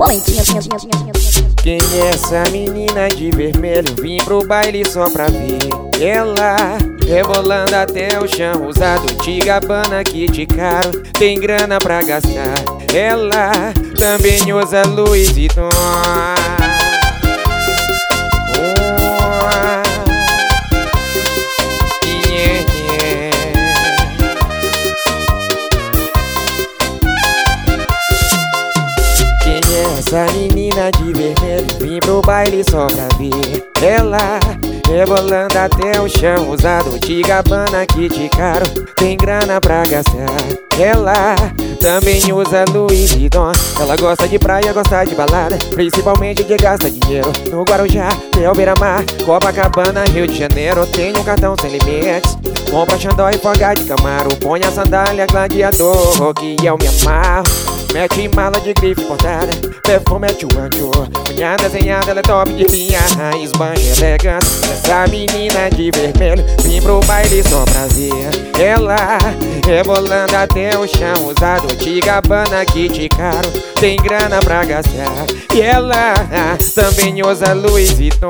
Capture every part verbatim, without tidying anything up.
Quem é essa menina de vermelho? Vim pro baile só pra ver ela rebolando até o chão, usado de Gabbana, Kit caro, tem grana pra gastar. Ela também usa Louis Vuitton. Essa menina de vermelho, vim pro baile só pra ver ela rebolando até o chão, usado de Gabbana, Kit caro, tem grana pra gastar. Ela também usa Louis Vuitton. Ela gosta de praia, gosta de balada, principalmente de gastar dinheiro no Guarujá, Del Beira-Mar, Copacabana, Rio de Janeiro. Tem um cartão sem limites, compra Xandó e Fogá de Camaro, põe a sandália Gladiador que eu me amarro. Mete mala de grife importada, perfume é tchuanchu, unha desenhada, ela é top de linha, esbanja elegância. Essa menina de vermelho, vim pro baile só pra ver ela rebolando até o chão, usado de Gabbana, Kit caro, tem grana pra gastar. E ela também usa Louis Vuitton.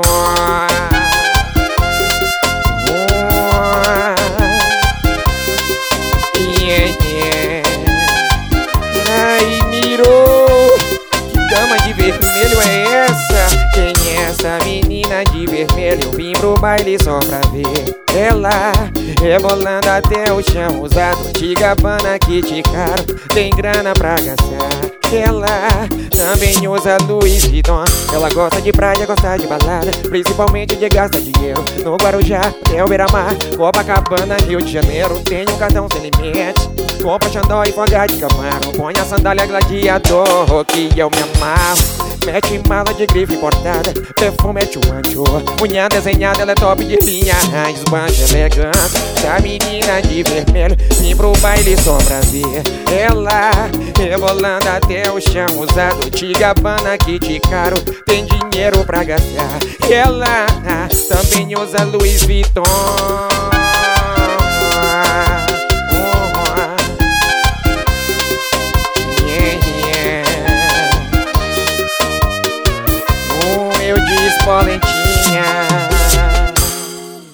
Vermelho é essa? Quem é essa menina de vermelho? Vim pro baile só pra ver ela rebolando até o chão, usado de Gabbana, Kit caro, tem grana pra gastar. Ela também usa Louis Vuitton. Ela gosta de praia, gosta de balada, principalmente de gastar dinheiro no Guarujá, Del Beira-Mar, Copacabana, Rio de Janeiro. Tem um cartão sem limites, compra Xandó e Fogá de Camaro, põe a sandália Gladiador que eu me amarro. Mete mala de grife importada, perfume é tchuanchu, unha desenhada, ela é top de linha, esbanja elegância. Essa menina de vermelho, vim pro baile só pra ver ela rebolando até o chão, usado de Gabbana, Kit caro, tem dinheiro pra gastar. E ela também usa Louis Vuitton.